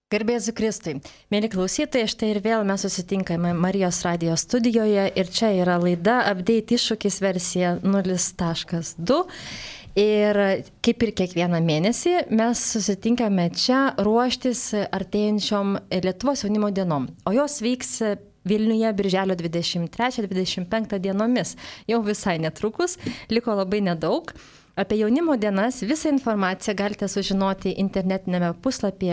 Garbėzu Kristui. Mėly klausytojai, štai ir vėl mes susitinkame Marijos radijo studijoje ir čia yra laida Update iššūkis versija 0.2. Ir kaip ir kiekvieną mėnesį mes susitinkame čia ruoštis artėjančiom Lietuvos jaunimo dienom. O jos vyks Vilniuje birželio 23-25 dienomis. Jau visai netrukus, liko labai nedaug. Apie jaunimo dienas visą informaciją galite sužinoti internetinėme puslapyje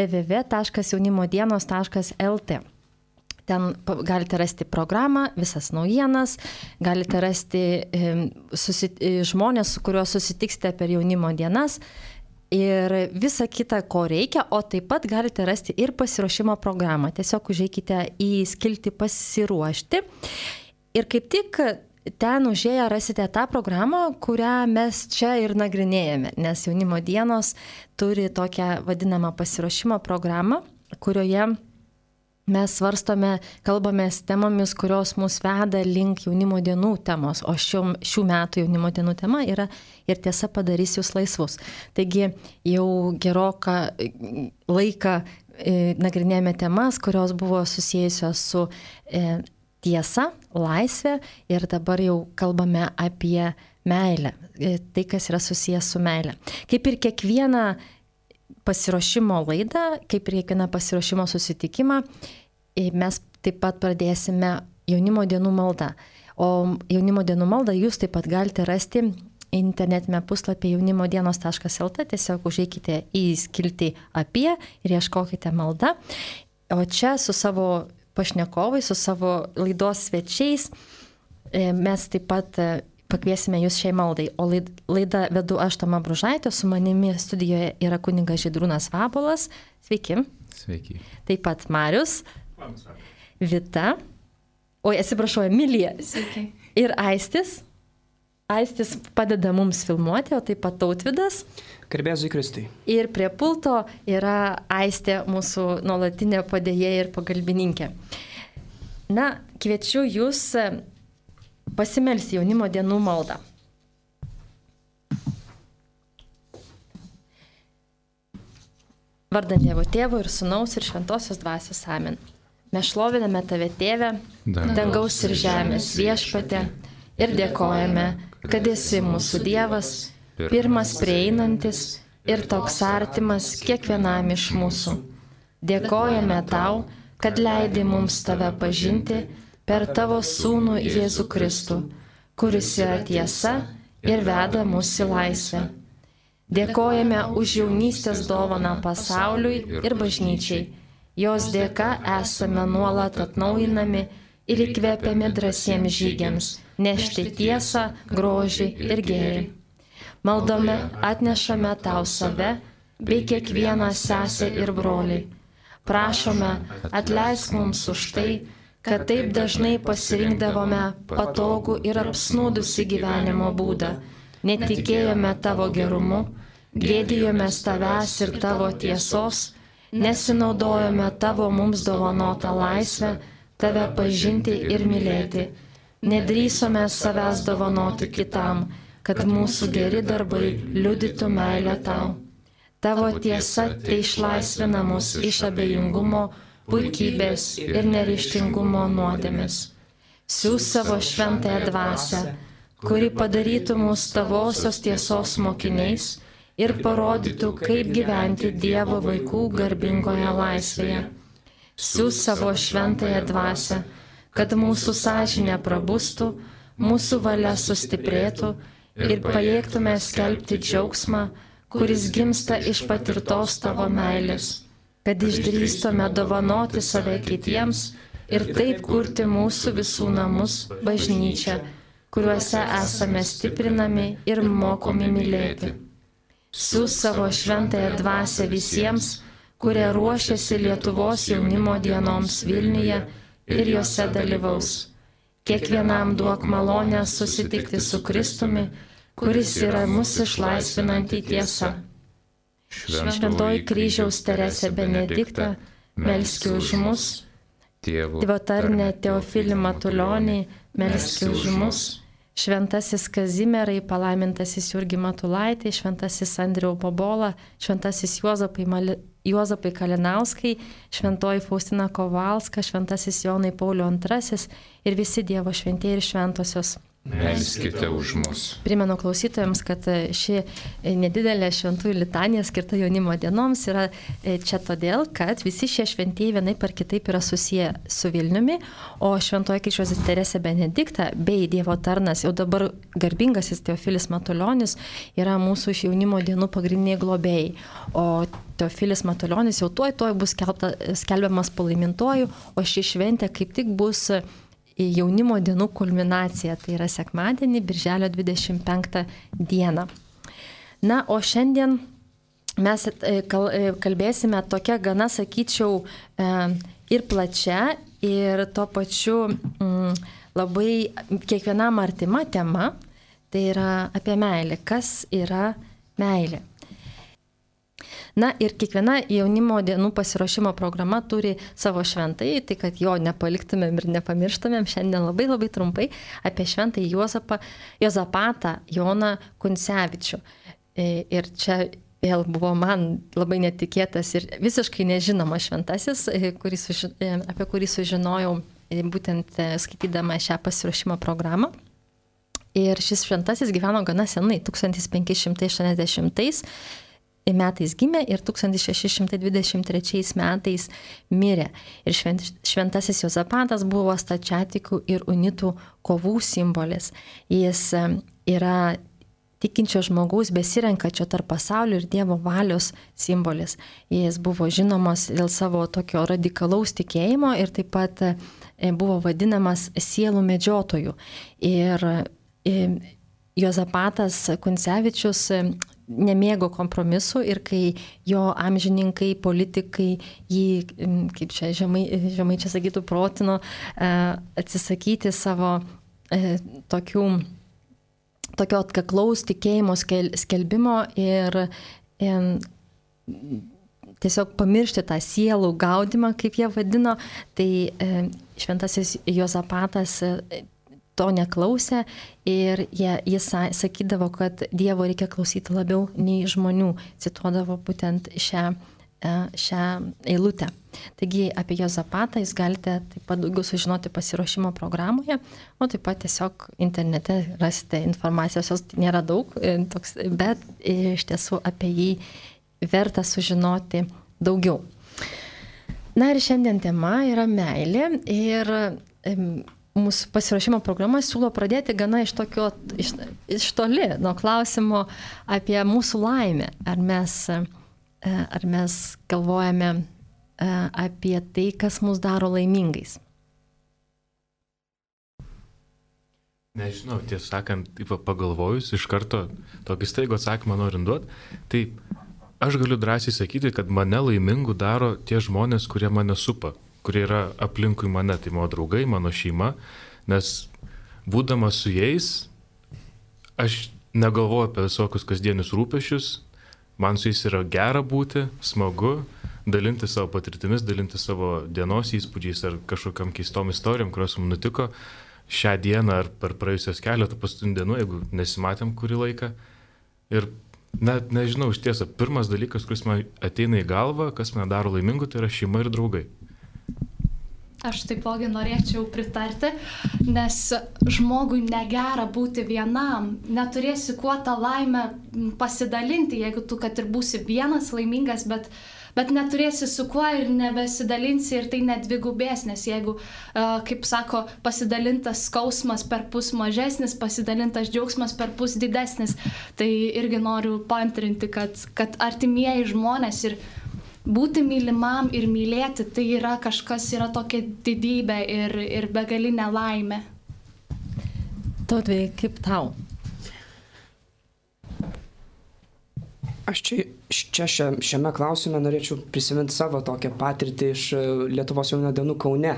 www.jaunimodienos.lt. Ten galite rasti programą, visas naujienas, galite rasti žmonės, su kuriuo susitiksite per jaunimo dienas ir visą kitą, ko reikia, o taip pat galite rasti ir pasiruošimo programą. Tiesiog užeikite į skiltį pasiruošti ir kaip tik ten užėję rasite tą programą, kurią mes čia ir nagrinėjame, nes jaunimo dienos turi tokią vadinamą pasiruošimo programą, kurioje mes svarstome, kalbamės temomis, kurios mus veda link jaunimo dienų temos, o šių metų jaunimo dienų tema yra ir tiesa padarys jūs laisvus. Taigi jau geroką laiką nagrinėjame temas, kurios buvo susijusios su tiesa, laisvė ir dabar jau kalbame apie meilę, tai kas yra susijęs su meilė. Kaip ir kiekvieną pasiruošimo laidą, kaip ir kiekvieną pasiruošimo susitikimą, mes taip pat pradėsime jaunimo dienų maldą. O jaunimo dienų maldą jūs taip pat galite rasti internetinėme puslapyje jaunimodienos.lt, tiesiog užeikite į skiltį apie ir ieškokite maldą. O čia su savo pašnekovai, su savo laidos svečiais mes taip pat pakviesime jūs šiai maldai. O laidą vedu aš, Toma Bružaitė, su manimi studijoje yra kunigas Žydrūnas Vabuolas. Sveiki. Sveiki. Taip pat Marius. Vita. Oi, atsiprašau, Emilija. Sveiki. Ir Aistis. Aistis padeda mums filmuoti, o taip pat Tautvydas. Garbėzu Kristui. Ir prie pulto yra Aistė, mūsų nuolatinė padėjėja ir pagalbininkė. Na, kviečiu jūs pasimelsti jaunimo dienų maldą. Vardant Dievo Tėvo ir Sūnaus ir Šventosios Dvasios. Amen. Mes šloviname Tave, Tėve, dangaus ir žemės viešpatė, ir dėkojame, kad esi mūsų Dievas, pirmas prieinantis ir toks artimas kiekvienam iš mūsų. Dėkojame Tau, kad leidi mums Tave pažinti per Tavo Sūnų Jėzų Kristų, kuris yra tiesa ir veda mus į laisvę. Dėkojame už jaunystės dovaną pasauliui ir bažnyčiai. Jos dėka esame nuolat atnaujinami ir įkvepiami drąsiems žygiams, nešti tiesą, grožį ir gėrį. Maldome atnešame Tau save bei kiekvieną sesę ir brolį. Prašome, atleisk mums už tai, kad taip dažnai pasirinkdavome patogų ir apsnūdusi gyvenimo būdą, netikėjome Tavo gerumu, gėdijomės Tavęs ir Tavo tiesos, nesinaudojome Tavo mums dovanotą laisvę, Tave pažinti ir mylėti, nedrįsome savęs dovanoti kitam, kad mūsų geri darbai liudytų meilę Tau. Tavo tiesa tai išlaisvina mus iš abejingumo, puikybės ir neryžtingumo nuodėmės. Siųs savo šventąją dvasią, kuri padarytų mus Tavosios tiesos mokiniais ir parodytų, kaip gyventi Dievo vaikų garbingoje laisvėje. Siųs savo šventąją dvasią, kad mūsų sąžinė prabustų, mūsų valia sustiprėtų ir pajėgtume skelbti džiaugsmą, kuris gimsta iš patirtos Tavo meilės, kad išdrįstume dovanoti save kitiems ir taip kurti mūsų visų namus, bažnyčią, kuriuose esame stiprinami ir mokomi mylėti. Siųs savo šventąją dvasią visiems, kurie ruošiasi Lietuvos jaunimo dienoms Vilniuje ir jose dalyvaus. Kiekvienam duok malonę susitikti su Kristumi, kuris yra mūsų išlaisvinanti tiesa. Šventoji kryžiaus Teresė Benedikta, melski už mus. Tėvo tarne Teofilį Matulionį, melski už mus. šventasis Kazimierai, palaimintasis Jurgi Matulaitis, šventasis Andriau Bobola, šventasis Juozapai Kalinauskai, šventoji Faustina Kovalska, šventasis Jonai Paulius II ir visi Dievo šventieji ir šventosios. Melskite už mus. Primenu klausytojams, kad ši nedidelė šventųjų litanija skirta jaunimo dienoms yra čia todėl, kad visi šie šventieji vienaip ar kitaip yra susiję su Vilniumi, o šventoji Kryžiuotis Teresė Benedikta bei Dievo tarnas, jau dabar garbingasis Teofilis Matulionis, yra mūsų jaunimo dienų pagrindiniai globėjai. O Teofilis Matulionis jau tuoj bus skelbiamas palaimintuoju, o ši šventė kaip tik bus jaunimo dienų kulminacija, tai yra sekmadienį, birželio 25 dieną. Na, o šiandien mes kalbėsime tokia gana, sakyčiau, ir plačia, ir tuo pačiu labai kiekvienam artima tema, tai yra apie meilę. Kas yra meilė? Na ir kiekviena jaunimo dienų pasiruošimo programa turi savo šventąjį, tai kad jo nepaliktumėm ir nepamirštumėm, šiandien labai trumpai apie šventąjį Juozapatą Joną Kuncevičių. Ir čia vėl buvo man labai netikėtas ir visiškai nežinomas šventasis, apie kurį sužinojau būtent skaitydama šią pasiruošimo programą. Ir šis šventasis gyveno gana senai, 1580 metais gimė ir 1623 metais mirė. Ir šventasis Juozapatas buvo stačiatikių ir unitų kovų simbolis. Jis yra tikinčio žmogaus besirenkančio tarp pasaulio ir Dievo valios simbolis. Jis buvo žinomas dėl savo tokio radikalaus tikėjimo ir taip pat buvo vadinamas sielų medžiotoju. Ir Juozapatas Kuncevičius nemėgo kompromisų ir kai jo amžininkai, politikai jį, kaip čia žemai čia sakytų, protino atsisakyti savo tokio atkaklaus tikėjimo skelbimo ir tiesiog pamiršti tą sielų gaudimą, kaip jie vadino, tai šventasis Juozapatas to neklausė ir jis sakydavo, kad Dievo reikia klausyti labiau nei žmonių, cituodavo būtent šią eilutę. Taigi apie Juozapatą jūs galite taip pat daugiau sužinoti pasiruošimo programoje, o taip pat tiesiog internete rasite informacijos, jos nėra daug, bet iš tiesų apie jį verta sužinoti daugiau. Na ir šiandien tema yra meilė ir mūsų pasiruošimo programa siūlo pradėti gana iš toli, nuo klausimo apie mūsų laimę. Ar mes galvojame apie tai, kas mus daro laimingais? Nežinau, tiesą sakant, pagalvojus, iš karto tokį staigų atsakymą norim duoti, tai aš galiu drąsiai sakyti, kad mane laimingų daro tie žmonės, kurie mane supa, kurie yra aplinkui mane, tai mano draugai, mano šeima, nes būdamas su jais, aš negalvoju apie visokius kasdienius rūpešius, man su jais yra gera būti, smagu, dalinti savo patirtimis, dalinti savo dienos įspūdžiais ar kažkokiam keistom istorijom, kurios mums nutiko šią dieną ar per praėjusios keletą paskutinių dienų, jeigu nesimatėm kurį laiką. Ir net nežinau, iš tiesą, pirmas dalykas, kuris man ateina į galvą, kas mane daro laimingu, tai yra šeima ir draugai. Aš taipogi norėčiau pritarti, nes žmogui negera būti vienam, neturėsi kuo tą laimę pasidalinti, jeigu tu, kad ir būsi vienas laimingas, bet neturėsi su kuo ir nebesidalinsi ir tai nedvigubės, nes jeigu, kaip sako, pasidalintas skausmas per pus mažesnis, pasidalintas džiaugsmas per pus didesnis, tai irgi noriu paantrinti, kad artimieji žmonės ir būti mylimam ir mylėti, tai yra kažkas, yra tokia didybė ir begalinė laimė. Tautvai, kaip tau? Aš čia šiame klausime norėčiau prisiminti savo tokią patirtį iš Lietuvos jaunimo dienų Kaune.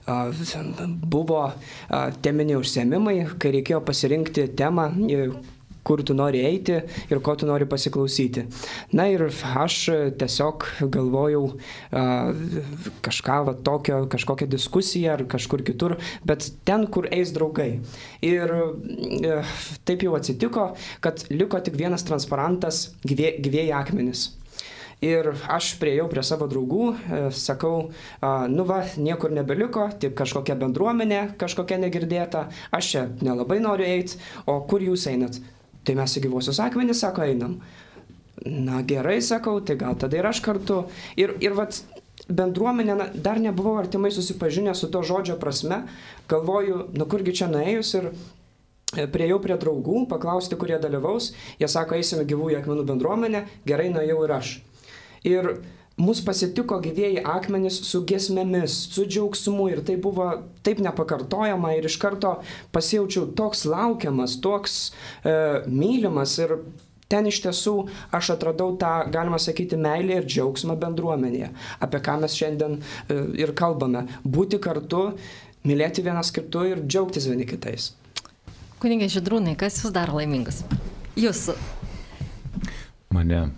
Buvo teminiai užsiėmimai, kai reikėjo pasirinkti temą, kur tu nori eiti ir ko tu nori pasiklausyti. Na ir aš tiesiog galvojau kažką va tokio, kažkokią diskusiją ar kažkur kitur, bet ten, kur eis draugai. Ir taip jau atsitiko, kad liko tik vienas transparantas gyvieji akmenys. Ir aš priejau prie savo draugų, sakau, nu va, niekur nebeliko, tik kažkokia bendruomenė, kažkokia negirdėta, aš čia nelabai noriu eiti, o kur jūs einat? Tai mes į gyvuosius akmenis, sako, einam. Na gerai, sakau, tai gal tada ir aš kartu. Ir vat bendruomenė, dar nebuvau artimai susipažinęs su to žodžio prasme, galvoju, nu kurgi čia nuėjus ir priejau prie draugų, paklausti, kurie dalyvaus, jie sako, eisime gyvųjų akmenų bendruomenę, gerai, nuėjau ir aš. Ir mus pasitiko gyvieji akmenys su giesmėmis, su džiaugsmu ir tai buvo taip nepakartojama ir iš karto pasijaučiau toks laukiamas, toks mylimas ir ten iš tiesų aš atradau tą, galima sakyti, meilę ir džiaugsmą bendruomenėje, apie ką mes šiandien ir kalbame. Būti kartu, mylėti vienas kitu ir džiaugtis vieni kitais. Kunige Žydrūnai, kas jūs daro laimingus? Jūs. Mane.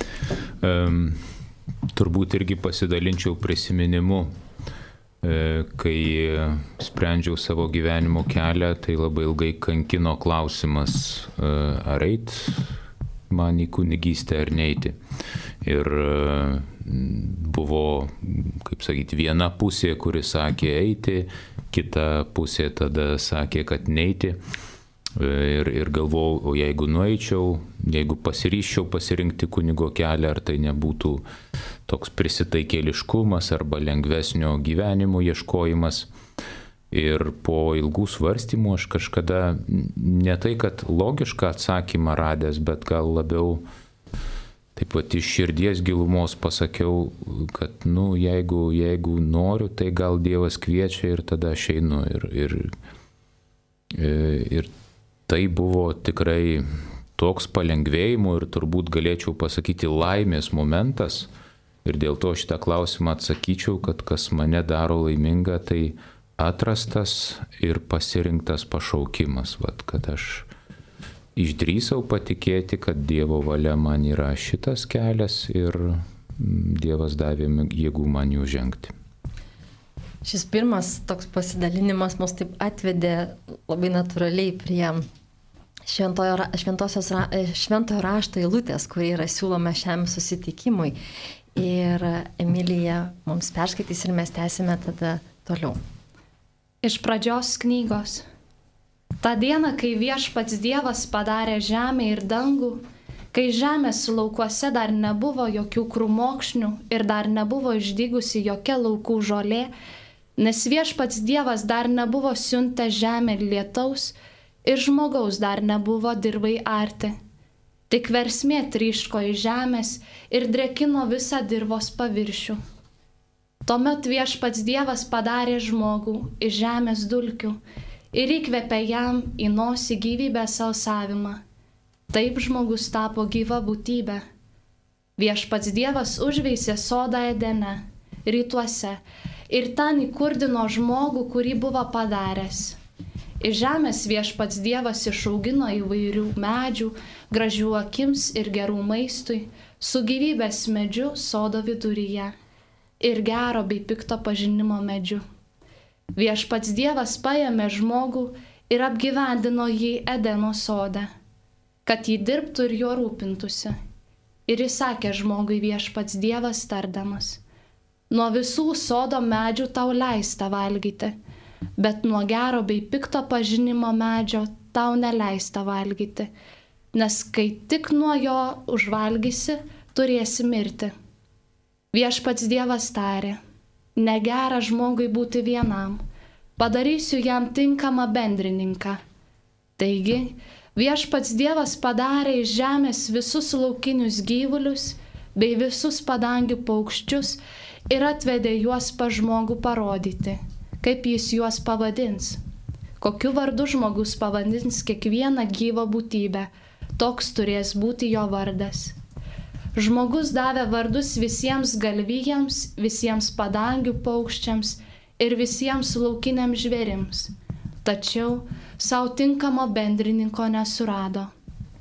Turbūt irgi pasidalinčiau prisiminimu, kai sprendžiau savo gyvenimo kelią, tai labai ilgai kankino klausimas, ar eit man į kunigystę ar neiti. Ir buvo, kaip sakyti, viena pusė, kuri sakė eiti, kita pusė tada sakė, kad neiti. Ir galvojau, o jeigu nueičiau, jeigu pasiryščiau pasirinkti kunigo kelią, ar tai nebūtų toks prisitaikėliškumas arba lengvesnio gyvenimo ieškojimas. Ir po ilgų svarstymų aš kažkada ne tai, kad logišką atsakymą radęs, bet gal labiau taip pat iš širdies gilumos pasakiau, kad jeigu noriu, tai gal Dievas kviečia ir tada aš einu. Ir tai buvo tikrai toks palengvėjimo ir turbūt galėčiau pasakyti laimės momentas. Ir dėl to šitą klausimą atsakyčiau, kad kas mane daro laimingą, tai atrastas ir pasirinktas pašaukimas. Vat, kad aš išdrįsau patikėti, kad Dievo valia man yra šitas kelias ir Dievas davė jėgų man jų žengti. Šis pirmas toks pasidalinimas mus taip atvedė labai natūraliai prie šventojo rašto eilutės, kurį yra siūloma šiam susitikimui. Ir Emilija mums perskaitys ir mes tęsime tada toliau. Iš pradžios knygos. Ta diena, kai viešpats Dievas padarė žemę ir dangų, kai žemės laukuose dar nebuvo jokių krūmokšnių ir dar nebuvo išdygusi jokia laukų žolė, nes viešpats Dievas dar nebuvo siuntę žemę lietaus ir žmogaus dar nebuvo dirvai arti. Tik versmė tryško iš žemės ir drėkino visą dirvos paviršių. Tuomet viešpats Dievas padarė žmogų iš žemės dulkių ir įkvėpė jam į nosį gyvybės alsavimą. Taip žmogus tapo gyva būtybė. Viešpats Dievas užveisė sodą Edene, rytuose, ir ten įkurdino žmogų, kurį buvo padaręs. Iš žemės viešpats Dievas išaugino įvairių medžių, gražių akims ir gerų maistui, su gyvybės medžiu sodo viduryje ir gero bei pikto pažinimo medžiu. Viešpats Dievas paėmė žmogų ir apgyvendino jį Edeno sode, kad jį dirbtų ir jo rūpintųsi. Ir įsakė žmogui viešpats Dievas tardamas: nuo visų sodo medžių tau leista valgyti, bet nuo gero bei pikto pažinimo medžio tau neleista valgyti, nes kai tik nuo jo užvalgysi, turėsi mirti. Viešpats Dievas tarė: negera žmogui būti vienam, padarysiu jam tinkamą bendrininką. Taigi, viešpats Dievas padarė iš žemės visus laukinius gyvulius bei visus padangių paukščius ir atvedė juos pas žmogų parodyti, kaip jis juos pavadins. Kokiu vardu žmogus pavadins kiekvieną gyvą būtybę, toks turės būti jo vardas. Žmogus davė vardus visiems galvijams, visiems padangių paukščiams ir visiems laukiniams žvėrims, tačiau savo tinkamo bendrininko nesurado.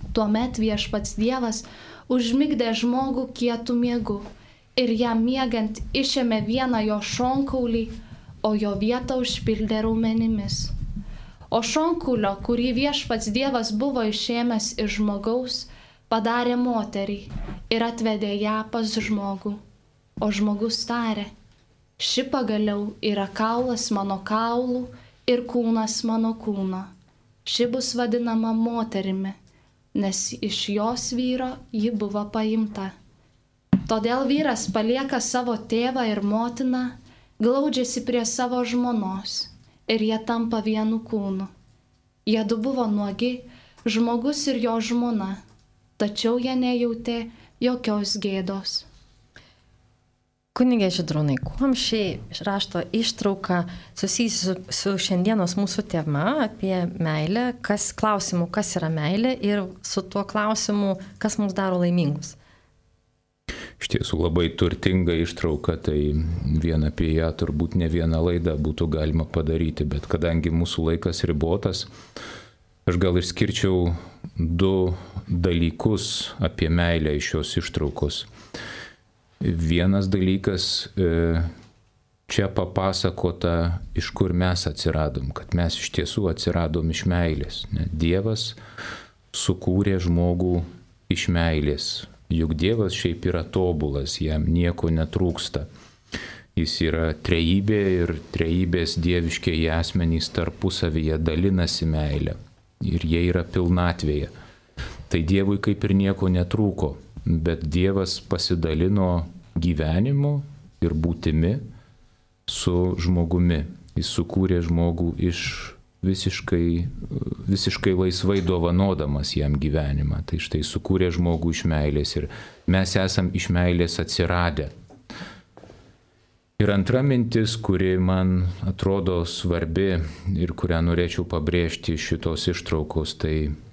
Tuomet Viešpats Dievas užmigdė žmogų kietų miegu ir jam miegant išėmė vieną jo šonkaulį, o jo vietą užpildė raumenimis. O šonkaulio, kurį Viešpats Dievas buvo išėmęs iš žmogaus, padarė moterį ir atvedė ją pas žmogų. O žmogus tarė: ši pagaliau yra kaulas mano kaulų ir kūnas mano kūno. Ši bus vadinama moterimi, nes iš jos vyro ji buvo paimta. Todėl vyras palieka savo tėvą ir motiną, glaudžiasi prie savo žmonos ir jie tampa vienu kūnu. Jiedu buvo nuogi, žmogus ir jo žmona, tačiau jie nejautė jokios gėdos. Kunigė Žydrūnai, kuom ši rašto ištrauka susijusi su šiandienos mūsų tema apie meilę, klausimu, kas yra meilė, ir su tuo klausimu, kas mums daro laimingus? Iš tiesų labai turtinga ištrauka, tai vien apie ją turbūt ne vieną laidą būtų galima padaryti, bet kadangi mūsų laikas ribotas, aš gal išskirčiau 2 dalykus apie meilę iš šios ištraukos. Vienas dalykas, čia papasakota, iš kur mes atsiradom, kad mes iš tiesų atsiradom iš meilės. Dievas sukūrė žmogų iš meilės. Juk Dievas šiaip yra tobulas, jam nieko netrūksta. Jis yra trejybė ir trejybės dieviškieji asmenys tarpusavyje dalinasi meilę. Ir jie yra pilnatvėje. Tai Dievui kaip ir nieko netrūko, bet Dievas pasidalino gyvenimu ir būtimi su žmogumi. Jis sukūrė žmogų iš visiškai laisvai dovanodamas jam gyvenimą. Tai štai sukūrė žmogų iš meilės ir mes esam iš meilės atsiradę. Ir antra mintis, kuri man atrodo svarbi ir kurią norėčiau pabrėžti šitos ištraukos, tai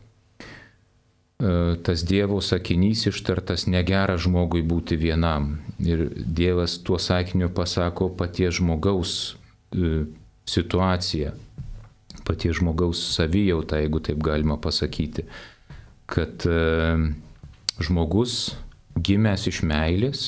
tas Dievo sakinys ištartas: negera žmogui būti vienam. Ir Dievas tuo sakiniu pasako paties žmogaus situaciją, paties žmogaus savijautą, jeigu taip galima pasakyti, kad žmogus gimęs iš meilės,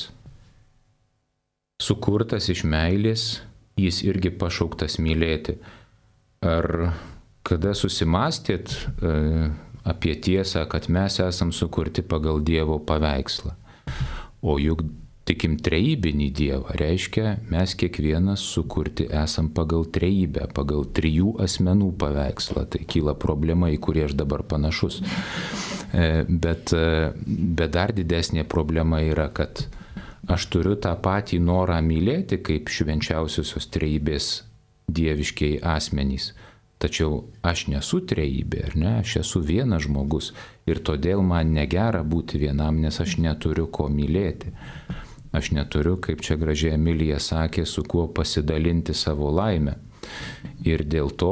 sukurtas iš meilės, jis irgi pašauktas mylėti. Ar kada susimastėt apie tiesą, kad mes esam sukurti pagal Dievo paveikslą? O juk tikim trejybinį Dievą, reiškia, mes kiekvienas sukurti esam pagal trejybę, pagal 3 asmenų paveikslą. Tai kyla problema, į kurį aš dabar panašus. Bet dar didesnė problema yra, kad aš turiu tą patį norą mylėti kaip švenčiausiosios trejybės dieviškiai asmenys. Tačiau aš nesu trejybė, ar ne? Aš esu vienas žmogus ir todėl man negera būti vienam, nes aš neturiu ko mylėti. Aš neturiu, kaip čia gražiai Emilija sakė, su kuo pasidalinti savo laimę. Ir dėl to,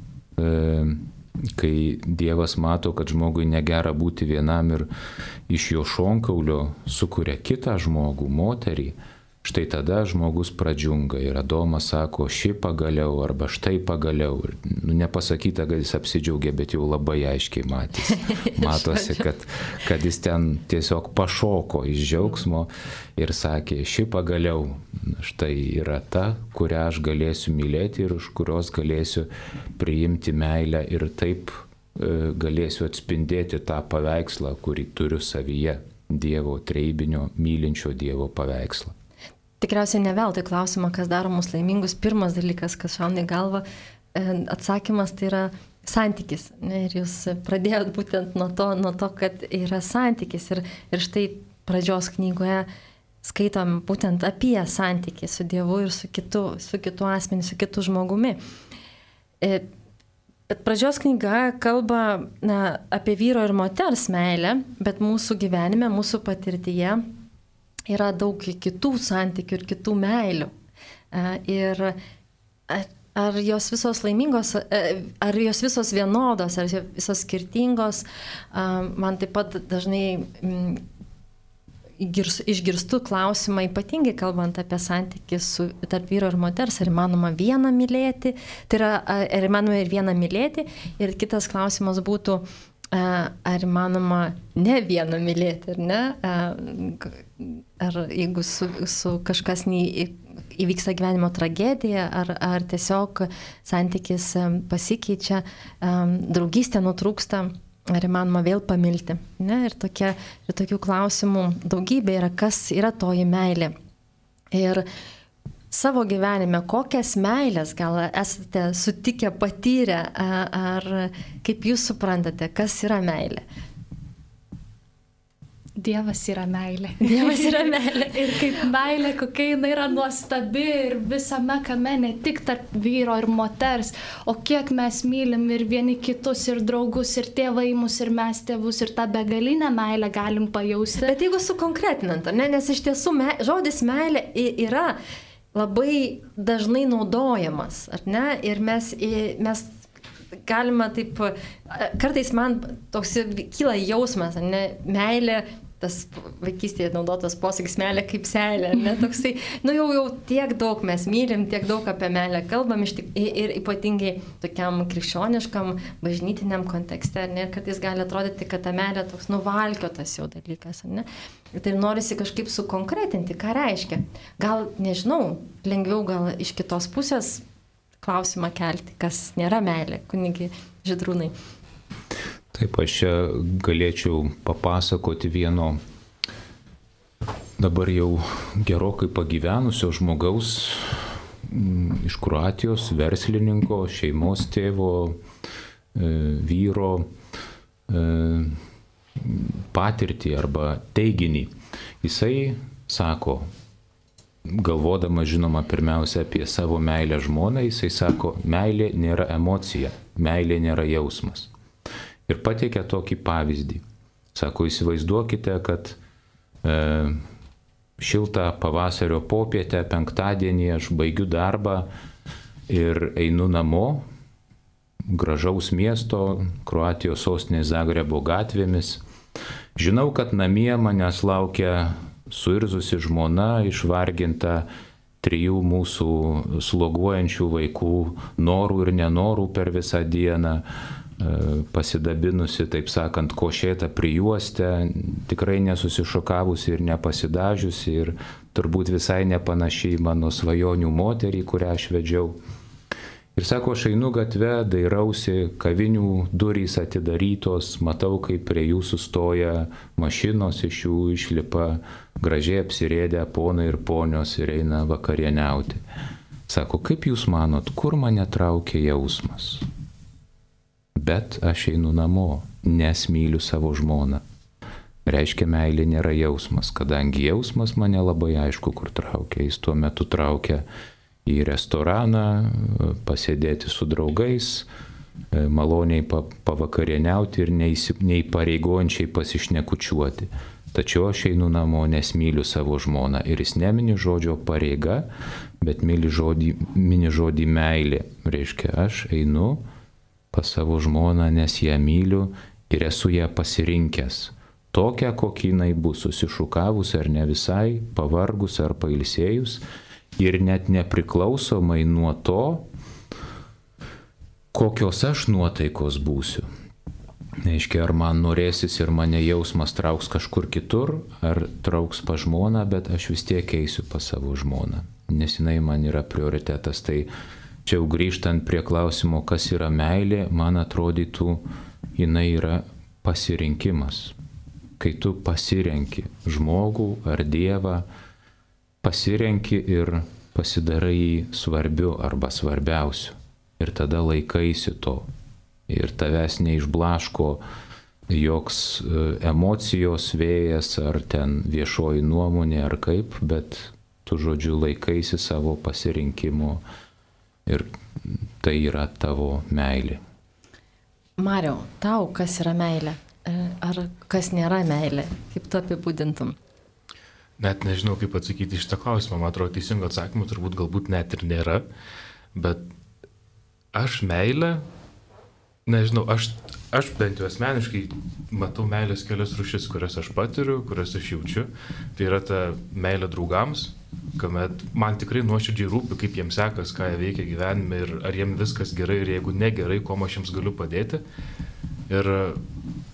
kai Dievas mato, kad žmogui negera būti vienam ir iš jo šonkaulio sukuria kitą žmogų, moterį, štai tada žmogus pradžiunga ir Adomas sako: ši pagaliau arba štai pagaliau. Ir, nepasakyta, kad jis apsidžiaugė, bet jau labai aiškiai matosi, kad jis ten tiesiog pašoko iš džiaugsmo ir sakė: ši pagaliau štai yra ta, kurią aš galėsiu mylėti ir už kurios galėsiu priimti meilę ir taip galėsiu atspindėti tą paveikslą, kurį turiu savyje, Dievo trejybinio mylinčio Dievo paveikslą. Tikriausiai ne veltui klausimą, kas daro mus laimingus. Pirmas dalykas, kas šauna į galvą, atsakymas tai yra santykis. Ir jūs pradėjot būtent nuo to, kad yra santykis. Ir štai pradžios knygoje skaitom būtent apie santykį su Dievu ir su kitu asmeniu, su kitu žmogumi. Bet pradžios knyga kalba apie vyro ir moters meilę, bet mūsų gyvenime, mūsų patirtyje yra daug kitų santykių ir kitų meilių. Ir ar jos visos laimingos, ar jos visos vienodos, ar visos skirtingos, man taip pat dažnai išgirstu klausimą, ypatingai kalbant apie santykį tarp vyro ir moters, ar įmanoma vieną mylėti, tai yra, ar įmanoma ir vieną mylėti, ir kitas klausimas būtų, ar įmanoma ne vieną mylėti, ar ne? Ar jeigu su kažkas įvyksta gyvenimo tragedija, ar tiesiog santykis pasikeičia, draugystė nutrūksta, ar įmanoma vėl pamilti. Ne? Ir tokių klausimų daugybė yra, kas yra toji meilė. Ir savo gyvenime, kokias meilės gal esate sutikę, patyrę, ar kaip jūs suprantate, kas yra meilė? Dievas yra meilė. Dievas yra meilė. Ir kaip meilė, kokia jinai yra nuostabi ir visame kame, ne tik tarp vyro ir moters, o kiek mes mylim ir vieni kitus, ir draugus, ir tėvai mus, ir mes tėvus, ir tą begalinę meilę galim pajausti. Bet jeigu sukonkretinant, ne, nes iš tiesų žodis meilė yra labai dažnai naudojamas, ar ne? Ir mes galima taip, kartais man toks kyla jausmas, ne, meilė, tas vaikystėje naudotas posakis meilė kaip seilė, ne, toksai, jau tiek daug mes mylim, tiek daug apie meilę kalbam, ir ypatingai tokiam krikščioniškam, bažnytiniam kontekste, ne, ir kartais gali atrodyti, kad ta meilė toks nuvalkiotas jau dalykas, ne. Tai norisi kažkaip sukonkretinti, ką reiškia. Gal, nežinau, lengviau gal iš kitos pusės klausimą kelti, kas nėra meilė, kunigi Žydrūnai. Taip, aš čia galėčiau papasakoti vieno dabar jau gerokai pagyvenusio žmogaus iš Kroatijos, verslininko, šeimos tėvo, vyro patirtį arba teiginį. Jisai sako, galvodama žinoma pirmiausia apie savo meilę žmonai, jisai sako, meilė nėra emocija, meilė nėra jausmas. Ir pateikia tokį pavyzdį. Sako, įsivaizduokite, kad šiltą pavasario popietę, penktadienį aš baigiu darbą ir einu namo, gražaus miesto, Kroatijos sostinės Zagrebo gatvėmis. Žinau, kad namie manęs laukia suirzusi žmona, išvarginta 3 mūsų sloguojančių vaikų norų ir nenorų per visą dieną, pasidabinusi, taip sakant, košėtą prijuostę, tikrai nesusišokavusi ir nepasidažiusi ir turbūt visai nepanašiai mano svajonių moterį, kurią aš vedžiau. Ir sako, aš einu gatve, dairausi, kavinių durys atidarytos, matau, kaip prie jų sustoja mašinos, iš jų išlipa gražiai apsirėdę ponai ir ponios ir eina vakarieniauti. Sako, kaip jūs manot, kur mane traukia jausmas? Bet aš einu namo, nes myliu savo žmoną. Reiškia, meilė nėra jausmas, kadangi jausmas mane labai aišku, kur traukia. Jis tuo metu traukia į restoraną, pasėdėti su draugais, maloniai pavakarieniauti ir neįpareigojančiai pasišnekučiuoti. Tačiau aš einu namo, nes myliu savo žmoną. Ir jis nemini žodžio pareiga, bet mini žodį meilė. Reiškia, aš einu pas savo žmoną, nes ją myliu ir esu ją pasirinkęs. Tokią, kokį jinai bus, susišukavus ar ne visai, pavargus ar pailsėjus. Ir net nepriklausomai nuo to, kokios aš nuotaikos būsiu. Reiškia, ar man norėsis ir mane jausmas trauks kažkur kitur, ar trauks pa žmoną, bet aš vis tiek eisiu pas savo žmoną, nes jinai man yra prioritetas. Tai čia jau grįžtant prie klausimo, kas yra meilė, man atrodytų, jinai yra pasirinkimas. Kai tu pasirenki žmogų ar Dievą, pasirenki ir pasidarai jį svarbiu arba svarbiausiu. Ir tada laikaisi to. Ir tavęs neišblaško joks emocijos vėjas ar ten viešoji nuomonė ar kaip, bet tu žodžiu laikaisi savo pasirinkimo ir tai yra tavo meilė. Mariau, tau kas yra meilė? Ar kas nėra meilė? Kaip tu apibūdintum? Net nežinau, kaip atsakyti iš tą klausimą. Man atrodo, teisingo atsakymų turbūt galbūt net ir nėra. Bet aš meilę, nežinau, aš bent jau asmeniškai matau meilės kelias rūšis, kurias aš patiriu, kurias aš jaučiu. Tai yra ta meilė draugams, kuomet man tikrai nuoširdžiai rūpi, kaip jiems sekas, ką jie veikia gyvenime ir ar jiems viskas gerai ir jeigu negerai, kuo aš jiems galiu padėti. Ir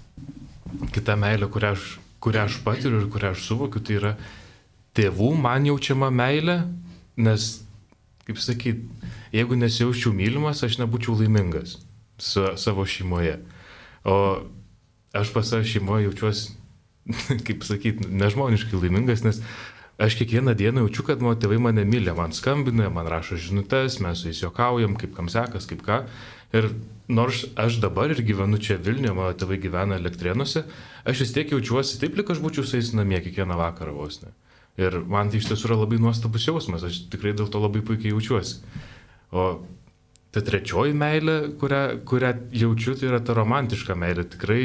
kita meilė, kurią aš patiriu ir kurią aš suvokiu, tai yra tėvų man jaučiama meilė, nes, kaip sakyt, jeigu nesijaučiau mylimas, aš nebūčiau laimingas savo šeimoje. O aš pas savo šeimoje jaučiuosi, kaip sakyt, nežmoniškai laimingas, nes aš kiekvieną dieną jaučiu, kad mano tėvai mane myli, man skambina, man rašo žinutes, mes su jais juokaujam, kaip kam sekas, kaip ką. Ir nors aš dabar ir gyvenu čia Vilniuje, mano tėvai gyvena Elektrėnuose, aš vis tiek jaučiuosi taip, lyg aš būčiau su jais namie kiekvieną vakarą vos ne. Ir man tai iš tiesų yra labai nuostabus jausmas, aš tikrai dėl to labai puikiai jaučiuosi. O ta trečioji meilė, kurią jaučiu, tai yra ta romantiška meilė. Tikrai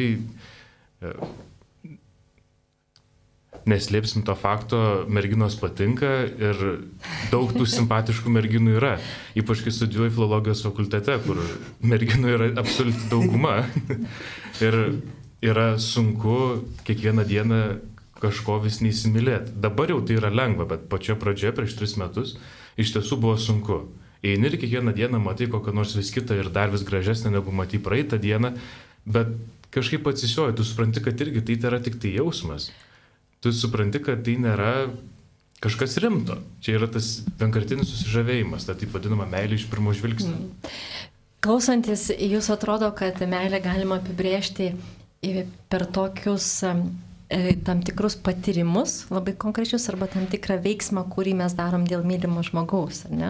neslėpsim to fakto, merginos patinka ir daug tų simpatiškų merginų yra. Ypač kai studijuoju filologijos fakultete, kur merginų yra absoliuti dauguma. Ir yra sunku kiekvieną dieną kažko vis neįsimylėti. Dabar jau tai yra lengva, bet pačioje pradžioje, prieš 3 metus, iš tiesų buvo sunku. Eini ir kiekvieną dieną matai kokią nors vis kitą ir dar vis gražesnę negu matai praeitą dieną, bet kažkaip atsisioji, tu supranti, kad irgi tai yra tik tai jausmas. Tu supranti, kad tai nėra kažkas rimto. Čia yra tas vienkartinis susižavėjimas, ta taip vadinama meilė iš pirmo žvilgsnio. Klausantis, jūs atrodo, kad meilę galima apibrėžti per tokius tam tikrus patyrimus, labai konkrečius, arba tam tikrą veiksmą, kurį mes darom dėl mylimo žmogaus, ar ne?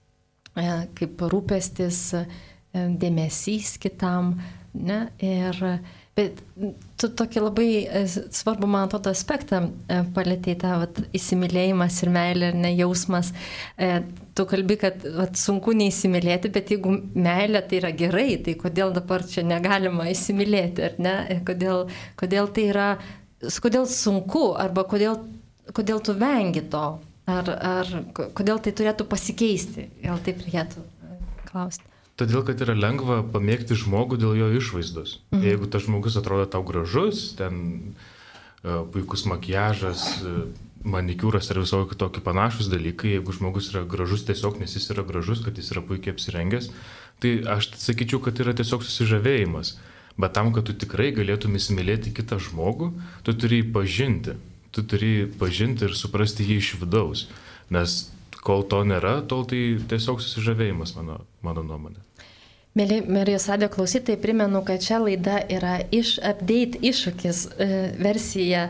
Kaip rūpestis, dėmesys kitam, ne? Bet tu tokį labai svarbu, man atrodo, aspektą palėtei, tą įsimylėjimas ir meilė, ir nejausmas. Tu kalbi, kad sunku neįsimylėti, bet jeigu meilė tai yra gerai, tai kodėl dabar čia negalima įsimylėti, ar ne? Kodėl tai yra, kodėl sunku, arba kodėl tu vengi to, ar kodėl tai turėtų pasikeisti, gal taip reikėtų klausti. Todėl, kad yra lengva pamėgti žmogų dėl jo išvaizdos. Jeigu tas žmogus atrodo tau gražus, ten puikus makiažas, manikiūras ir visokie tokie panašus dalykai, jeigu žmogus yra gražus tiesiog, nes jis yra gražus, kad jis yra puikiai apsirengęs, tai aš sakyčiau, kad yra tiesiog susižavėjimas. Bet tam, kad tu tikrai galėtum įsimylėti kitą žmogų, tu turi jį pažinti. Tu turi pažinti ir suprasti jį iš vidaus. Nes kol to nėra, tol tai tiesiog susižavėjimas, mano nuomonė. Mėly Marijos radijo klausytojai, primenu, kad čia laida yra update iššūkis versija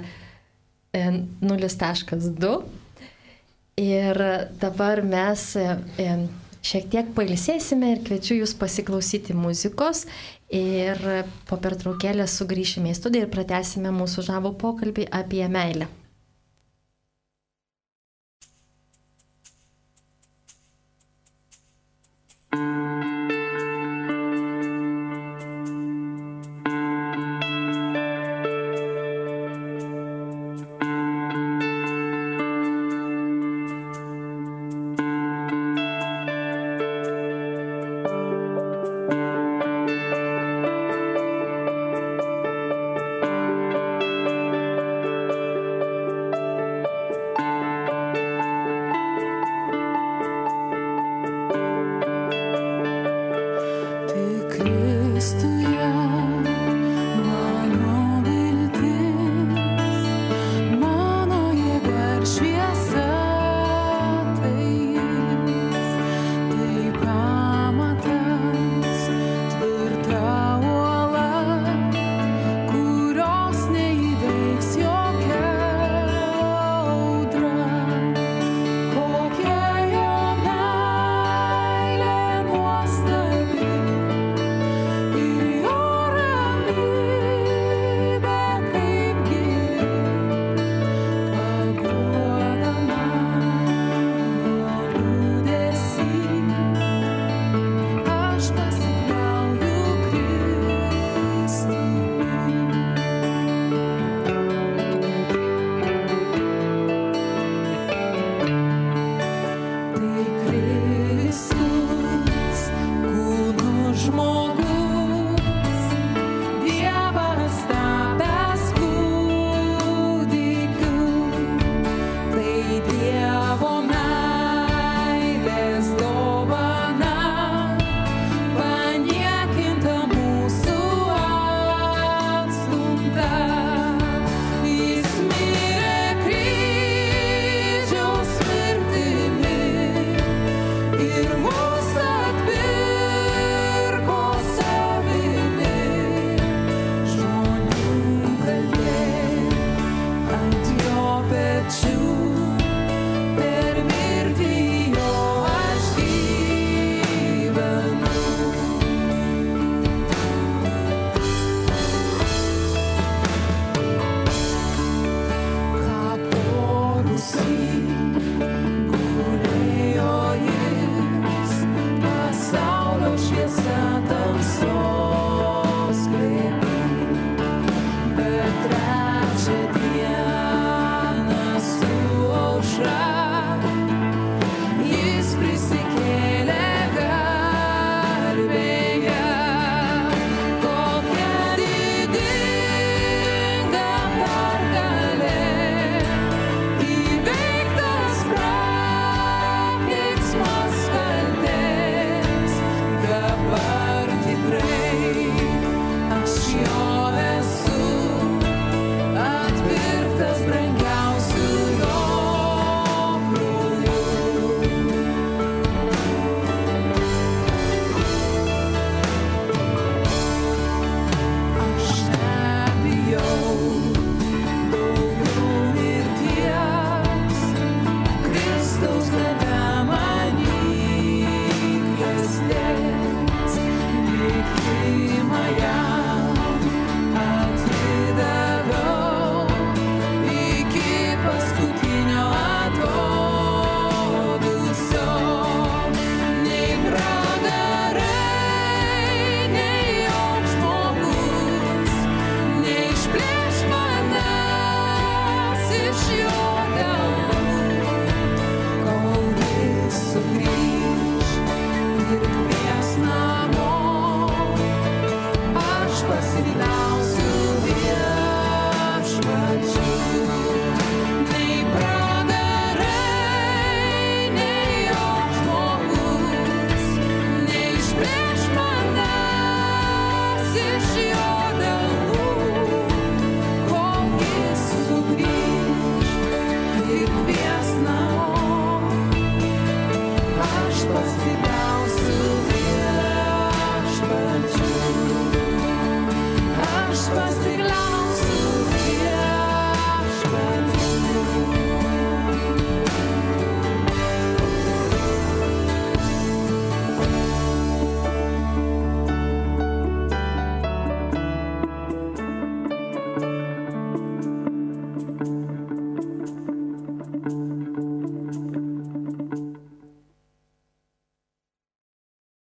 0.2. Ir dabar mes šiek tiek pailsėsime ir kviečiu jūs pasiklausyti muzikos. Ir po pertraukėlės sugrįšime į studiją ir pratęsime mūsų žavų pokalbį apie meilę.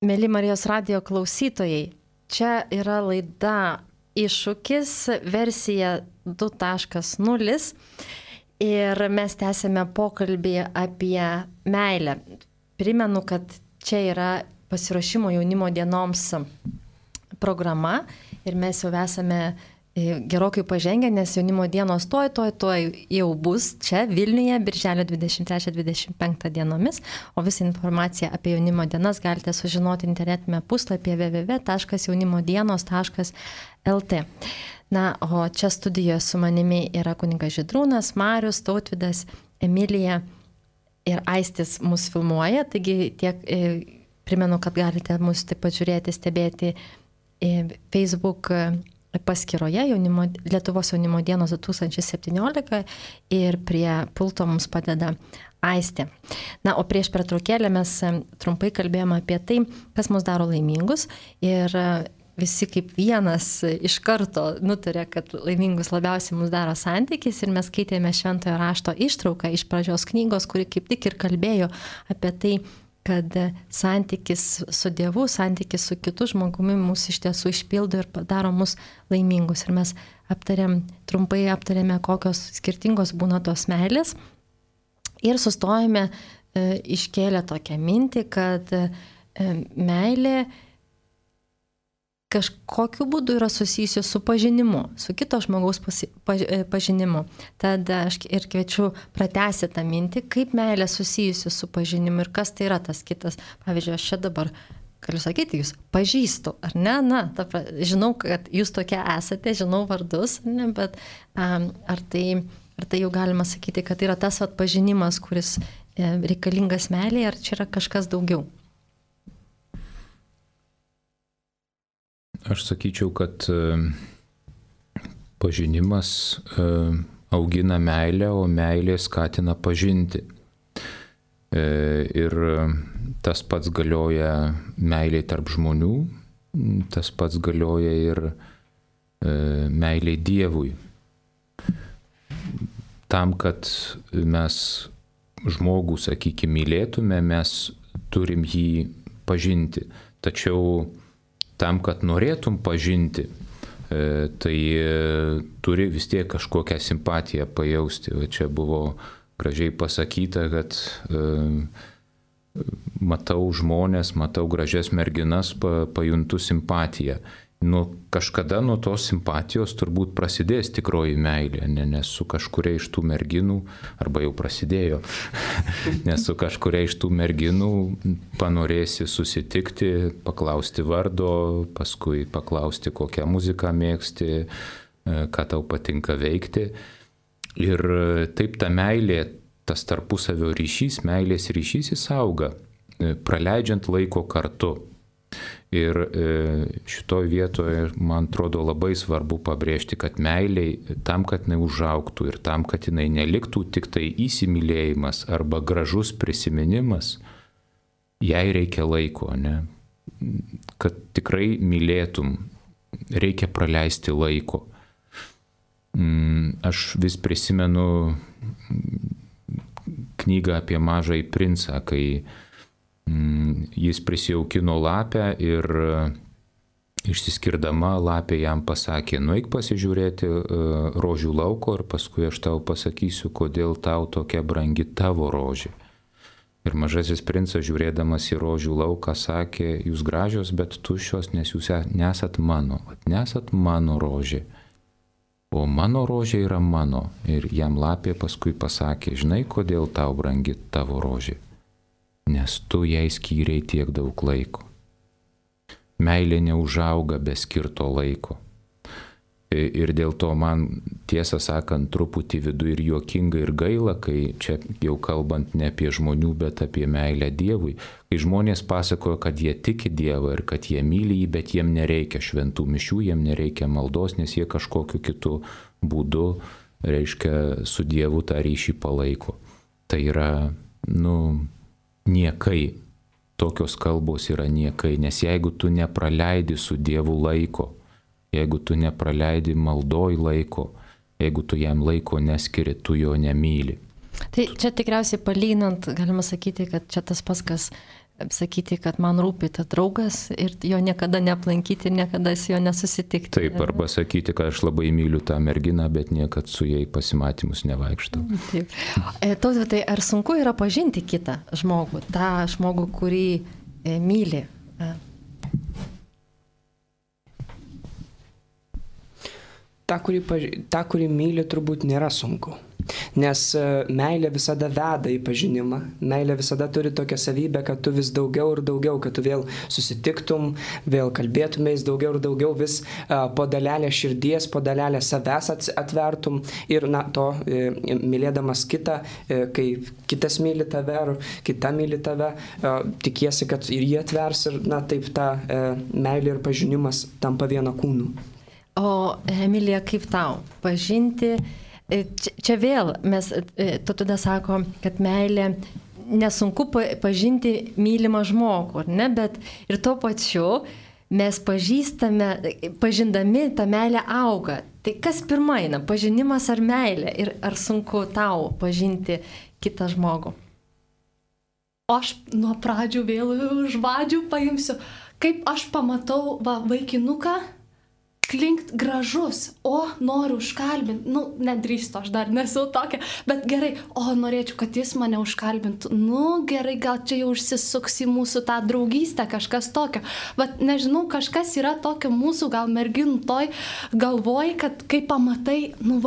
Mėly Marijos radijo klausytojai, čia yra laida Iššūkis, versija 2.0 ir mes tęsėme pokalbį apie meilę. Primenu, kad čia yra pasiruošimo jaunimo dienoms programa ir mes jau esame gerokai pažengę, nes jaunimo dienos tuoj jau bus čia Vilniuje, birželio 23-25 dienomis, o visą informaciją apie jaunimo dienas galite sužinoti internetinėme puslapyje www.jaunimodienos.lt. Na, o čia studijoje su manimi yra kunigas Žydrūnas, Marius, Tautvydas, Emilija ir Aistis mus filmuoja, taigi tiek primenu, kad galite mus taip pat žiūrėti, stebėti Facebook paskyroje Lietuvos jaunimo dienos 2017 ir prie pulto mums padeda Aistė. Na, o prieš pertraukėlę mes trumpai kalbėjome apie tai, kas mus daro laimingus ir visi kaip vienas iš karto nutarė, kad laimingus labiausiai mus daro santykis ir mes skaitėme Šventojo rašto ištrauką iš pradžios knygos, kuri kaip tik ir kalbėjo apie tai, kad santykis su Dievu, santykis su kitu žmogumi mūsų iš tiesų išpildo ir padaro mus laimingus. Ir mes trumpai aptarėme, kokios skirtingos būna tos meilės ir sustojame iškėlę tokią mintį, kad meilė kažkokiu būdu yra susijusi su pažinimu, su kito žmogaus pažinimu. Tad aš ir kviečiu pratęsti tą mintį, kaip meilė susijusi su pažinimu ir kas tai yra tas kitas. Pavyzdžiui, aš čia dabar galiu sakyti, jūs pažįstu, ar ne? Na, žinau, kad jūs tokie esate, žinau vardus, ne, bet ar tai jau galima sakyti, kad tai yra tas pažinimas, kuris reikalingas meilėje, ar čia yra kažkas daugiau? Aš sakyčiau, kad pažinimas augina meilę, o meilė skatina pažinti. Ir tas pats galioja meiliai tarp žmonių, tas pats galioja ir meiliai Dievui. Tam, kad mes žmogų, sakykime, mylėtume, mes turim jį pažinti. Tačiau tam, kad norėtum pažinti, tai turi vis tiek kažkokią simpatiją pajausti. Čia buvo gražiai pasakyta, kad matau žmonės, matau gražias merginas, pajuntu simpatiją. Kažkada nuo tos simpatijos turbūt prasidės tikroji meilė, nes su kažkuria iš tų merginų, arba jau prasidėjo, nes su kažkuria iš tų merginų panorėsi susitikti, paklausti vardo, paskui paklausti, kokią muziką mėgsti, ką tau patinka veikti. Ir taip ta meilė, tas tarpusavio ryšys, meilės ryšys jis auga, praleidžiant laiko kartu. Ir šitoj vietoje, man atrodo, labai svarbu pabrėžti, kad meiliai tam, kad jinai užaugtų ir tam, kad jinai neliktų tik tai įsimylėjimas arba gražus prisiminimas, jai reikia laiko, ne? Kad tikrai mylėtum, reikia praleisti laiko. Aš vis prisimenu knygą apie Mažąjį princą, kai jis prisijaukino lapę ir išsiskirdama lapė jam pasakė, nueik pasižiūrėti rožių lauko ir paskui aš tau pasakysiu, kodėl tau tokia brangi tavo rožė. Ir Mažasis princas žiūrėdamas į rožių lauką sakė, jūs gražios, bet tuščios, nes jūs nesat mano rožė. O mano rožė yra mano. Ir jam lapė paskui pasakė, žinai, kodėl tau brangi tavo rožė? Nes tu jai skyrei tiek daug laiko. Meilė neužauga be skirto laiko. Ir dėl to man, tiesą sakant, truputį viduje ir juokinga ir gaila, kai čia jau kalbant ne apie žmonių, bet apie meilę Dievui, kai žmonės pasakoja, kad jie tiki Dievą ir kad jie myli jį, bet jiem nereikia šventų mišių, jiem nereikia maldos, nes jie kažkokiu kitu būdu, reiškia, su Dievu tą ryšį palaiko. Tai yra, niekai. Tokios kalbos yra niekai, nes jeigu tu nepraleidi su Dievu laiko, jeigu tu nepraleidi maldoj laiko, jeigu tu jam laiko neskiri, tu jo nemyli. Tai čia tikriausiai palyginant, galima sakyti, kad čia tas pats, kas sakyti, kad man rūpi ta draugas ir jo niekada neaplankyti, niekada su jo nesusitikti. Taip, arba sakyti, kad aš labai myliu tą merginą, bet niekad su jai pasimatymus nevaikštau. Taip. Tai ar sunku yra pažinti kitą žmogų, tą žmogų, kurį myli? Ta, kuri myli, turbūt nėra sunku. Nes meilė visada veda į pažinimą. Meilė visada turi tokią savybę, kad tu vis daugiau ir daugiau, kad tu vėl susitiktum, vėl kalbėtumės daugiau ir daugiau, vis po dalelę širdies, po dalelę savęs atvertum. Ir mylėdamas kitą, kai kitas myli tave ar kita myli tave, tikiesi, kad ir jie atvers ir taip ta meilė ir pažinimas tampa vieno kūnu. O Emilija, kaip tau pažinti? Čia vėl mes, tu tada sako, kad meilė nesunku pažinti mylimą žmogų, ar ne? Bet ir tuo pačiu mes pažindami tą meilę auga. Tai kas pirma eina, pažinimas ar meilė? Ir ar sunku tau pažinti kitą žmogų? Aš nuo pradžių vėl už vadžių paimsiu. Kaip aš pamatau vaikinuką, klinkt gražus, noriu užkalbinti, nedrįstu, aš dar nesu tokia, bet gerai, norėčiau, kad jis mane užkalbintų, gerai, gal čia jau užsisuks į mūsų tą draugystę, kažkas tokio, bet nežinau, kažkas yra tokio mūsų, gal merginų toj galvoj, kad kai pamatai,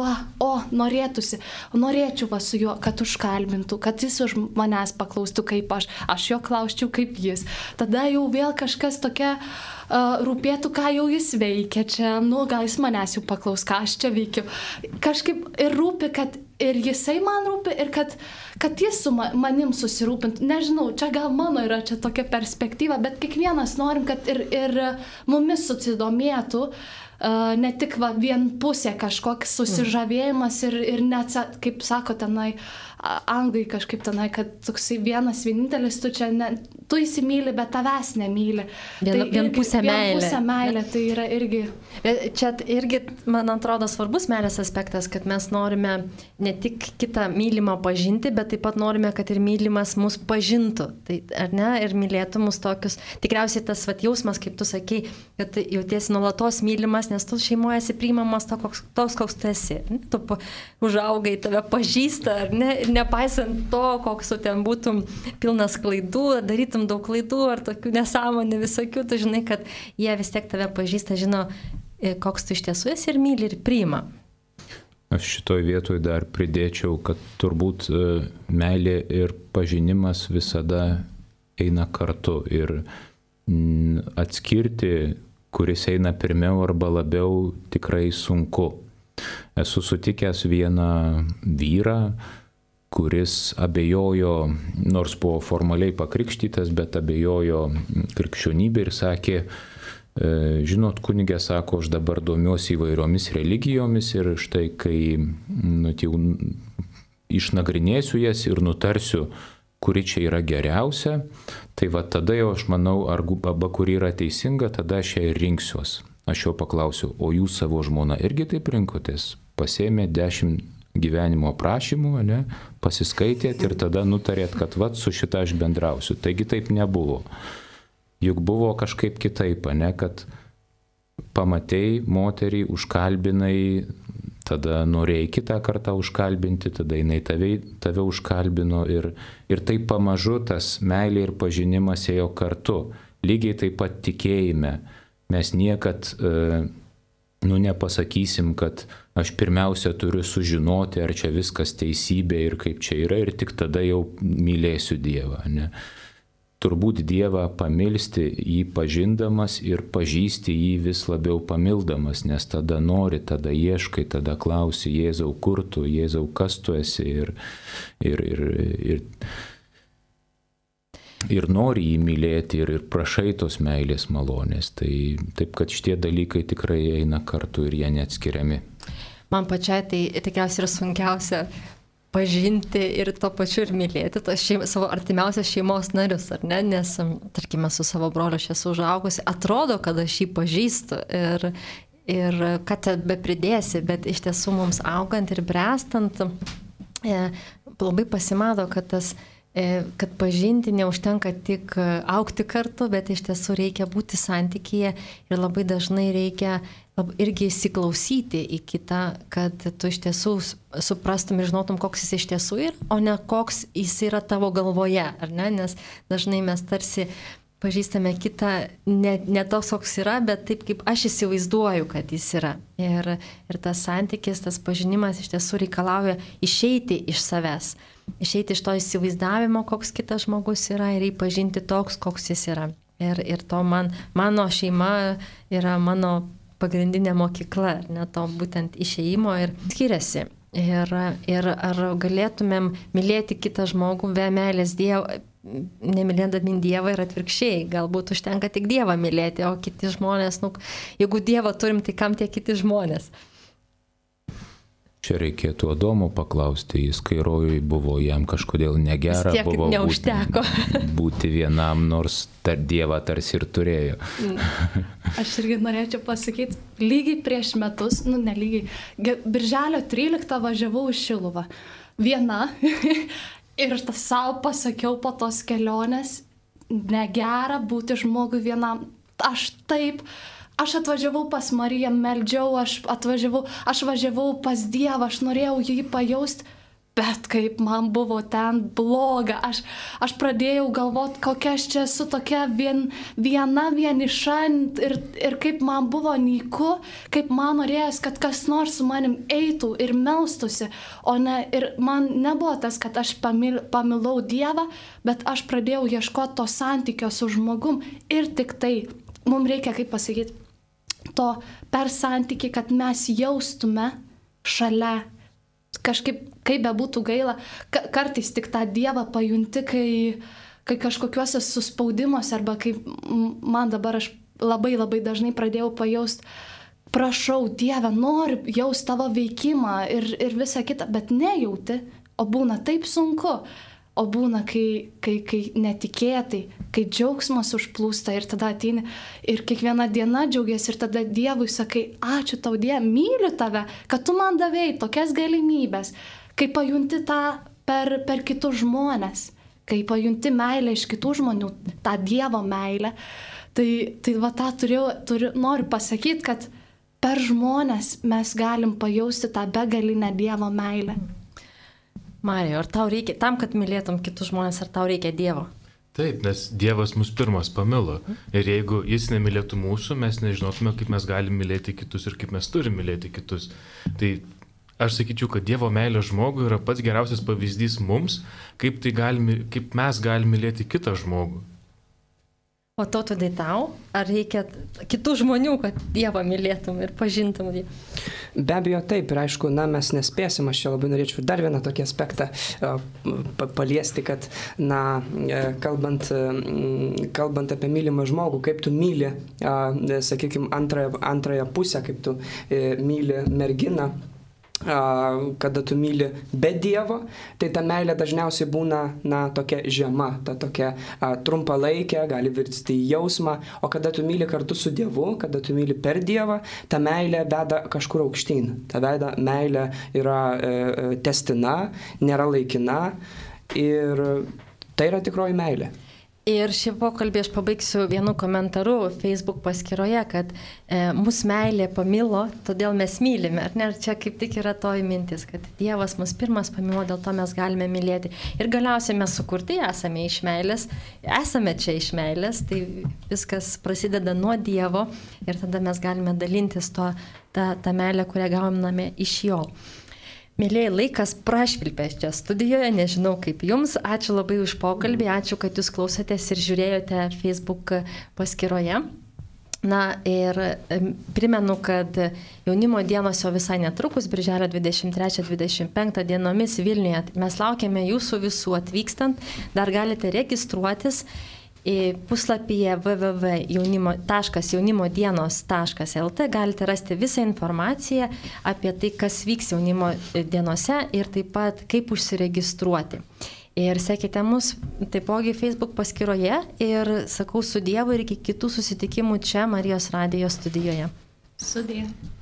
norėčiau su juo, kad užkalbintų, kad jis už manęs paklaustų kaip aš jo klausčiau kaip jis, tada jau vėl kažkas tokia rūpėtų, ką jau jis veikia čia, gal jis manęs jau paklaus, ką aš čia veikiu. Kažkaip ir rūpi, kad ir jisai man rūpi, ir kad jis su manim susirūpintų. Nežinau, čia gal mano yra čia tokia perspektyva, bet kiekvienas norim, kad ir mumis susidomėtų, ne tik vienpusė kažkoks susižavėjimas ir net, kaip sako tenai, anglai kažkaip tenai, kad toksai vienas vienintelis, tu įsimyli, bet tavęs nemyli. Vienpusė meilė. Vienpusė meilė, tai yra irgi. Čia irgi, man atrodo, svarbus meilės aspektas, kad mes norime ne tik kitą mylimą pažinti, bet taip pat norime, kad ir mylimas mus pažintų. Tai, ar ne? Ir mylėtų mus tokius. Tikriausiai tas jausmas, kaip tu sakei, kad jautiesi nuolatos mylimas, nes tu šeimoje esi priimamas toks, koks tu esi. Tu užaugai, tave pažįsta, ar ne? Nepaisant to, koks tu ten būtum pilnas klaidų, darytum daug klaidų ar tokių nesąmonių visokių, tu žinai, kad jie vis tiek tave pažįsta, žino, koks tu iš tiesų esi ir myli ir priima. Aš šitoj vietoj dar pridėčiau, kad turbūt meilė ir pažinimas visada eina kartu ir atskirti, kuris eina pirmiau arba labiau, tikrai sunku. Esu sutikęs vieną vyrą, kuris abejojo, nors buvo formaliai pakrikštytas, bet abejojo krikščionybė ir sakė, žinot, kunigė, sako, aš dabar domiuosi įvairiomis religijomis ir štai kai išnagrinėsiu jas ir nutarsiu, kuri čia yra geriausia, tai tada jau aš manau, arba kuri yra teisinga, tada aš ją ir rinksiuos. Aš jo paklausiu, o jūs savo žmoną irgi taip rinkotės? Pasėmė 10 gyvenimo aprašymų, pasiskaitėt ir tada nutarėt, kad su šita aš bendrausiu. Taigi taip nebuvo. Juk buvo kažkaip kitaip, kad pamatei moterį, užkalbinai, tada norėjai kitą kartą užkalbinti, tada jinai tave užkalbino ir taip pamažu tas meilė ir pažinimas ėjo kartu. Lygiai taip pat tikėjime. Mes niekad nepasakysim, kad aš pirmiausia turiu sužinoti, ar čia viskas teisybė ir kaip čia yra, ir tik tada jau mylėsiu Dievą. Turbūt Dievą pamilsti jį pažindamas ir pažįsti jį vis labiau pamildamas, nes tada nori, tada ieškai, tada klausi, Jėzau, kur tu, Jėzau, kas tu esi ir nori jį mylėti ir prašai tos meilės malonės. Tai taip, kad šitie dalykai tikrai eina kartu ir jie neatskiriami. Man pačiai tai tikriausiai yra sunkiausia pažinti ir to pačiu ir mylėti savo artimiausias šeimos narius, ar ne? Nes, tarkime, su savo broliu aš esu užaugusi, atrodo, kad aš jį pažįstu ir kad te be pridėsi, bet iš tiesų mums augant ir brestant labai pasimato, kad tas kad pažinti neužtenka tik augti kartu, bet iš tiesų reikia būti santykyje ir labai dažnai reikia irgi įsiklausyti į kitą, kad tu iš tiesų suprastum ir žinotum, koks jis iš tiesų yra, o ne koks jis yra tavo galvoje, ar ne? Nes dažnai mes tarsi pažįstame kitą ne toks, koks yra, bet taip, kaip aš įsivaizduoju, kad jis yra. Ir tas santykis, tas pažinimas iš tiesų reikalauja išeiti iš savęs, išeiti iš to įsivaizdavimo, koks kitas žmogus yra ir jį pažinti toks, koks jis yra. Ir to mano šeima yra mano pagrindinė mokykla, ne to būtent išėjimo ir skiriasi. Ir ar galėtumėm mylėti kitą žmogų be meilės Dievo, nemylėdami Dievą ir atvirkščiai. Galbūt užtenka tik Dievą mylėti, o kiti žmonės, jeigu Dievą turim, tai kam tie kiti žmonės? Čia reikėtų Adomo paklausti, jis kai rojui buvo, jam kažkodėl negera buvo būti vienam, nors Dievą tarsi ir turėjo. Aš irgi norėčiau pasakyti, lygiai prieš metus, ne lygiai, birželio 13 važiavau į Šiluvą. Viena ir savo pasakiau po tos kelionės, negera būti žmogui vienam. Aš atvažiavau pas Mariją, meldžiau, aš važiavau pas Dievą, aš norėjau jį pajausti, bet kaip man buvo ten bloga. Aš pradėjau galvoti, kokia aš čia esu tokia vieniša ir kaip man buvo nyku, kaip man norėjęs, kad kas nors su manim eitų ir melstusi, o ne, ir man nebuvo tas, kad aš pamilau Dievą, bet aš pradėjau ieškoti to santykio su žmogum ir tik tai, mums reikia, kaip pasakyti, to per santykį, kad mes jaustume šalia, kažkaip, kaip bebūtų gaila, kartais tik tą Dievą pajunti, kai kažkokiuose suspaudimuose, arba kai man dabar aš labai dažnai pradėjau pajausti, prašau Dieve, noriu jausti tavo veikimą ir visą kitą, bet nejauti, o būna taip sunku. O būna, kai netikėtai, kai džiaugsmas užplūsta ir tada ateini ir kiekvieną dieną džiaugiasi ir tada Dievui sakai, ačiū tau Dieve, myliu tave, kad tu man davėjai tokias galimybės, kai pajunti tą per kitus žmonės, kai pajunti meilę iš kitų žmonių, tą Dievo meilę. Tai va tą noriu pasakyti, kad per žmonės mes galim pajausti tą begalinę Dievo meilę. Marijo, ar tau reikia, tam, kad mylėtum kitus žmonės, ar tau reikia Dievo? Taip, nes Dievas mus pirmas pamilo. Ir jeigu jis nemylėtų mūsų, mes nežinotume, kaip mes galim mylėti kitus ir kaip mes turim mylėti kitus. Tai aš sakyčiau, kad Dievo meilė žmogui yra pats geriausias pavyzdys mums, kaip mes galim mylėti kitą žmogų. O Tautvidai tau, ar reikia kitų žmonių, kad Dievą mylėtum ir pažintum jį? Be abejo taip, ir aišku, mes nespėsim, aš čia labai norėčiau dar vieną tokį aspektą paliesti, kad, kalbant apie mylimą žmogų, kaip tu myli, sakykime, antrąją pusę, kaip tu myli merginą, kada tu myli be Dievo, tai ta meilė dažniausiai būna tokia žema, ta tokia trumpalaikė, gali virsti į jausmą, o kada tu myli kartu su Dievu, kada tu myli per Dievą, ta meilė veda kažkur aukštyn, ta meilė yra testina, nėra laikina ir tai yra tikroji meilė. Ir šį pokalbį aš pabaigsiu vienu komentaru Facebook paskyroje, kad mūsų meilė pamilo, todėl mes mylime. Ar ne? Čia kaip tik yra toji mintis, kad Dievas mus pirmas pamilo, dėl to mes galime mylėti. Ir galiausiai mes sukurti esame iš meilės, esame čia iš meilės, tai viskas prasideda nuo Dievo ir tada mes galime dalintis tą meilę, kurią gauname iš Jo. Mėlyje, laikas prašvilpė čia studijoje, nežinau kaip jums. Ačiū labai už pokalbį, ačiū, kad jūs klausėtės ir žiūrėjote Facebook paskyroje. Na ir primenu, kad jaunimo dienos jau visai netrukus, birželio 23-25 dienomis Vilniuje. Mes laukiame jūsų visų atvykstant, dar galite registruotis. Puslapyje www.jaunimodienos.lt galite rasti visą informaciją apie tai, kas vyks jaunimo dienose ir taip pat kaip užsiregistruoti. Ir sekite mus taipogi Facebook paskyroje ir sakau su Dievu ir iki kitų susitikimų čia Marijos radijo studijoje. Sudie.